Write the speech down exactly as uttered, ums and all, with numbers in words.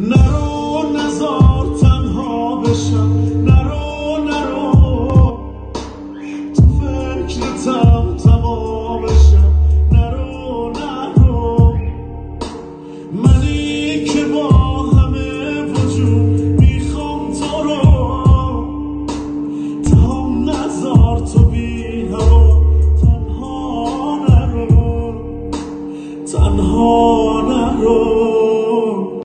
نرو نزار تنها بشم، نرو نرو تو فکرتم تمام بشم، نرو نرو منی که با همه وجود میخوام تو رو، تمام نزار تو بی